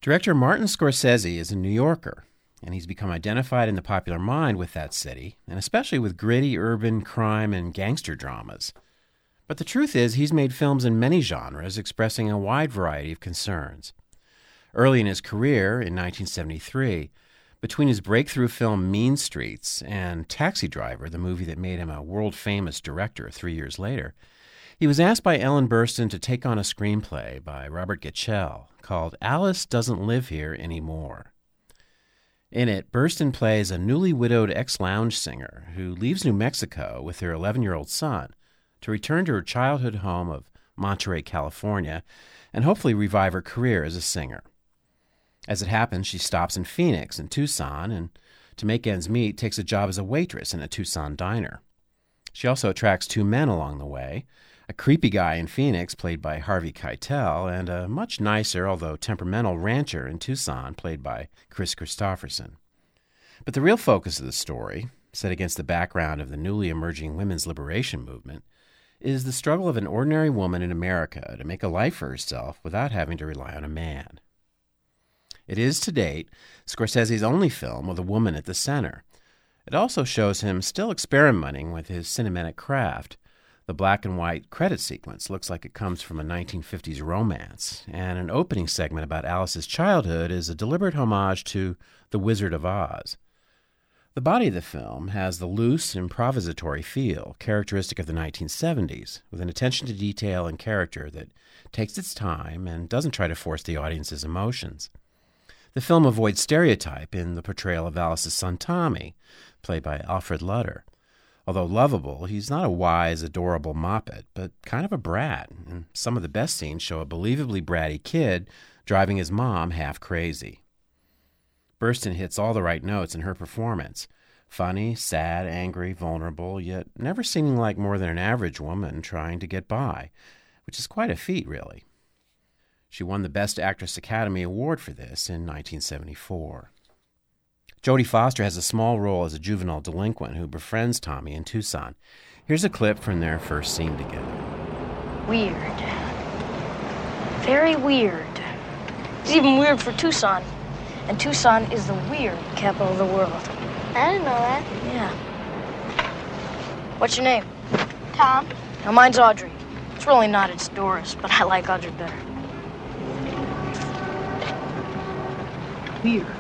Director Martin Scorsese is a New Yorker, and he's become identified in the popular mind with that city, and especially with gritty urban crime and gangster dramas. But the truth is, he's made films in many genres expressing a wide variety of concerns. Early in his career, in 1973, between his breakthrough film Mean Streets and Taxi Driver, the movie that made him a world-famous director 3 years later, he was asked by Ellen Burstyn to take on a screenplay by Robert Gatchell called Alice Doesn't Live Here Anymore. In it, Burstyn plays a newly widowed ex-lounge singer who leaves New Mexico with her 11-year-old son to return to her childhood home of Monterey, California, and hopefully revive her career as a singer. As it happens, she stops in Phoenix and Tucson, and to make ends meet, takes a job as a waitress in a Tucson diner. She also attracts two men along the way, a creepy guy in Phoenix, played by Harvey Keitel, and a much nicer, although temperamental, rancher in Tucson, played by Kris Kristofferson. But the real focus of the story, set against the background of the newly emerging women's liberation movement, is the struggle of an ordinary woman in America to make a life for herself without having to rely on a man. It is, to date, Scorsese's only film with a woman at the center. It also shows him still experimenting with his cinematic craft. The black and white credit sequence looks like it comes from a 1950s romance, and an opening segment about Alice's childhood is a deliberate homage to The Wizard of Oz. The body of the film has the loose, improvisatory feel characteristic of the 1970s, with an attention to detail and character that takes its time and doesn't try to force the audience's emotions. The film avoids stereotype in the portrayal of Alice's son Tommy, played by Alfred Lutter. Although lovable, he's not a wise, adorable moppet, but kind of a brat, and some of the best scenes show a believably bratty kid driving his mom half crazy. Burstyn hits all the right notes in her performance. Funny, sad, angry, vulnerable, yet never seeming like more than an average woman trying to get by, which is quite a feat, really. She won the Best Actress Academy Award for this in 1974. Jodie Foster has a small role as a juvenile delinquent who befriends Tommy in Tucson. Here's a clip from their first scene together. Weird. Very weird. It's even weird for Tucson. And Tucson is the weird capital of the world. I didn't know that. Yeah. What's your name? Tom. Now, mine's Audrey. It's really not, it's Doris, but I like Audrey better. Weird.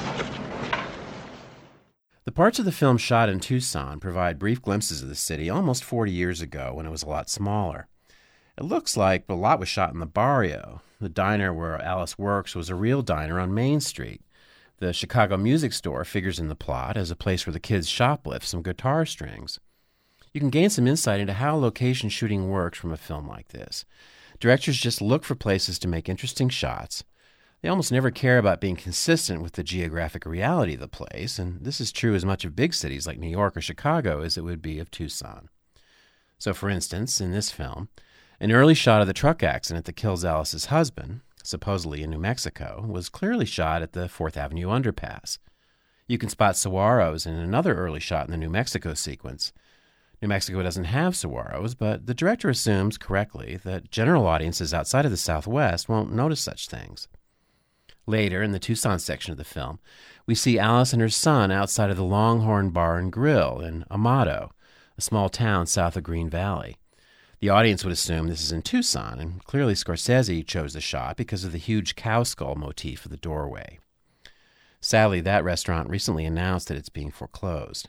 The parts of the film shot in Tucson provide brief glimpses of the city almost 40 years ago when it was a lot smaller. It looks like a lot was shot in the barrio. The diner where Alice works was a real diner on Main Street. The Chicago Music Store figures in the plot as a place where the kids shoplift some guitar strings. You can gain some insight into how location shooting works from a film like this. Directors just look for places to make interesting shots. They almost never care about being consistent with the geographic reality of the place, and this is true as much of big cities like New York or Chicago as it would be of Tucson. So, for instance, in this film, an early shot of the truck accident that kills Alice's husband, supposedly in New Mexico, was clearly shot at the 4th Avenue underpass. You can spot saguaros in another early shot in the New Mexico sequence. New Mexico doesn't have saguaros, but the director assumes, correctly, that general audiences outside of the Southwest won't notice such things. Later, in the Tucson section of the film, we see Alice and her son outside of the Longhorn Bar and Grill in Amado, a small town south of Green Valley. The audience would assume this is in Tucson, and clearly Scorsese chose the shot because of the huge cow skull motif of the doorway. Sadly, that restaurant recently announced that it's being foreclosed.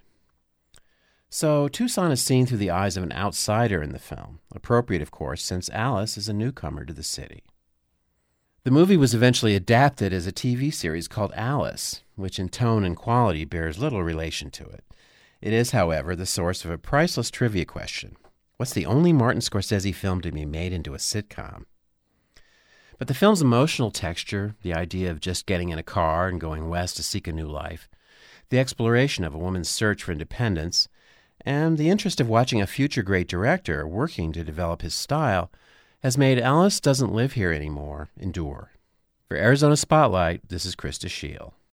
So, Tucson is seen through the eyes of an outsider in the film, appropriate, of course, since Alice is a newcomer to the city. The movie was eventually adapted as a TV series called Alice, which in tone and quality bears little relation to it. It is, however, the source of a priceless trivia question. What's the only Martin Scorsese film to be made into a sitcom? But the film's emotional texture, the idea of just getting in a car and going west to seek a new life, the exploration of a woman's search for independence, and the interest of watching a future great director working to develop his style has made Alice Doesn't Live Here Anymore endure. For Arizona Spotlight, this is Krista Shield.